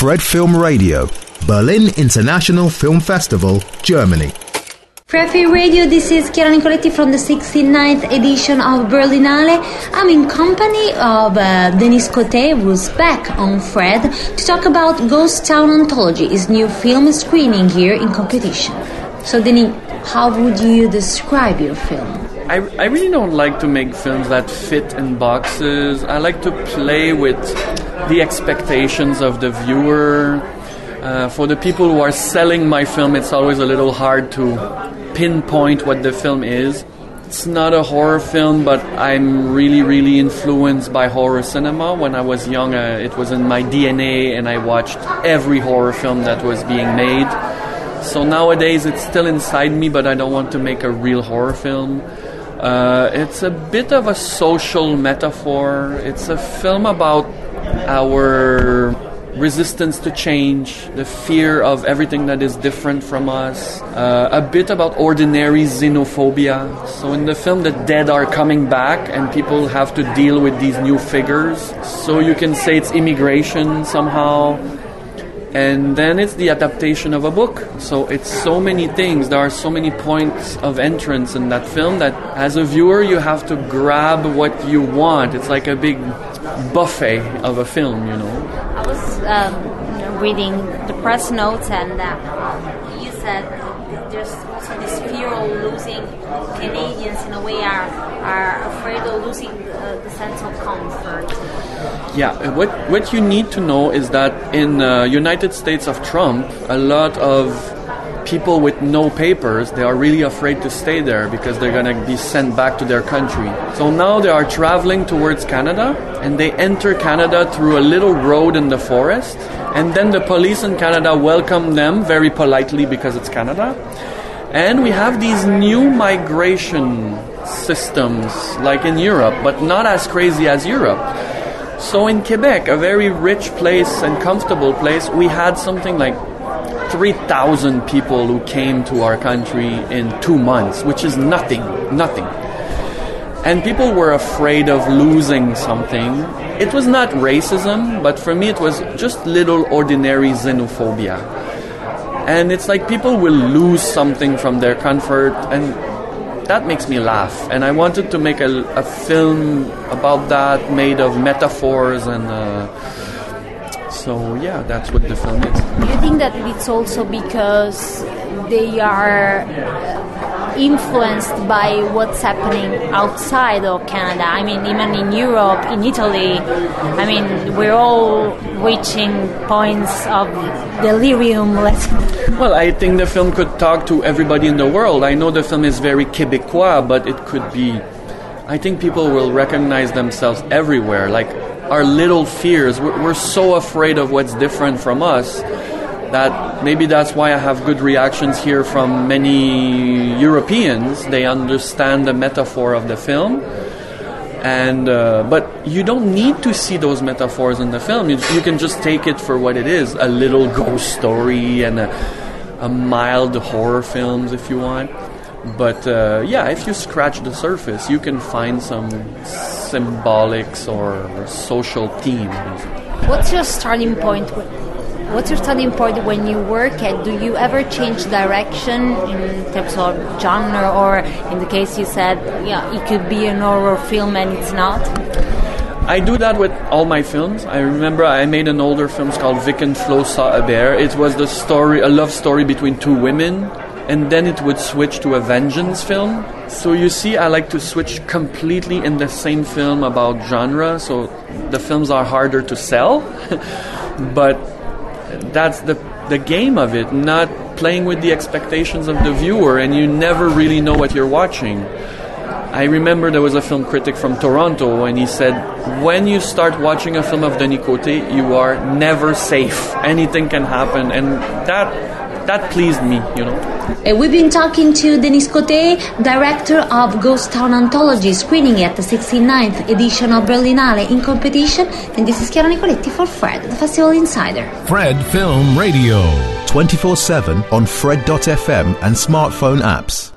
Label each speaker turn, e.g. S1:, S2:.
S1: Fred Film Radio, Berlin International Film Festival, Germany.
S2: Fred Film Radio, this is Chiara Nicoletti from the 69th edition of Berlinale. I'm in company of Denis Coté, who's back on Fred, to talk about Ghost Town Anthology, his new film screening here in competition. So, Denis, how would you describe your film?
S3: I really don't like to make films that fit in boxes. I like to play with the expectations of the viewer. For the people who are selling my film, it's always a little hard to pinpoint what the film is. It's not a horror film, but I'm really influenced by horror cinema. When I was young, it was in my DNA, and I watched every horror film that was being made. So nowadays it's still inside me, but I don't want to make a real horror film. It's a bit of a social metaphor. It's a film about our resistance to change, the fear of everything that is different from us, a bit about ordinary xenophobia. So in the film, the dead are coming back and people have to deal with these new figures. So you can say it's immigration somehow. And then it's the adaptation of a book. So it's so many things. There are so many points of entrance in that film that as a viewer you have to grab what you want. It's like a big buffet of a film, you know.
S4: I was reading the press notes, and you said there's also this fear of losing. Canadians in a way are afraid of losing the sense of comfort.
S3: Yeah, what you need to know is that in United States of Trump, a lot of people with no papers, they are really afraid to stay there because they're going to be sent back to their country. So now they are traveling towards Canada, and they enter Canada through a little road in the forest, and then the police in Canada welcome them very politely because it's Canada. And we have these new migration systems like in Europe, but not as crazy as Europe. So in Quebec, a very rich place and comfortable place, we had something like 3,000 people who came to our country in 2 months, which is nothing. And people were afraid of losing something. It was not racism, but for me it was just little ordinary xenophobia. And it's like people will lose something from their comfort, and that makes me laugh. And I wanted to make a film about that, made of metaphors, and so yeah, that's what the film is.
S4: Do you think that it's also because they are influenced by what's happening outside of Canada? I mean, even in Europe, in Italy, I mean, we're all reaching points of delirium.
S3: Well, I think the film could talk to everybody in the world. I know the film is very Québécois, but it could be... I think people will recognize themselves everywhere. Like our little fears. We're so afraid of what's different from us that maybe that's why I have good reactions here from many Europeans. They understand the metaphor of the film. And but you don't need to see those metaphors in the film. You can just take it for what it is, a little ghost story and a mild horror films if you want. But yeah, if you scratch the surface, you can find some symbolics or social themes.
S4: What's your starting point? What's your starting point when you work at? Do you ever change direction in terms of genre, or in the case you said, yeah, it could be an horror film and it's not?
S3: I do that with all my films. I remember I made an older film called Vic and Flo Saw a Bear. It was the story, a love story between two women, and then it would switch to a vengeance film. So you see, I like to switch completely in the same film about genre, so the films are harder to sell, but that's the game of it, not playing with the expectations of the viewer, and you never really know what you're watching. I remember there was a film critic from Toronto, and he said, when you start watching a film of Denis Coté, you are never safe. Anything can happen, and that pleased me, you know.
S2: We've been talking to Denis Coté, director of Ghost Town Anthology, screening at the 69th edition of Berlinale in competition, and this is Chiara Nicoletti for Fred, the Festival Insider.
S1: Fred Film Radio, 24/7 on Fred.fm and smartphone apps.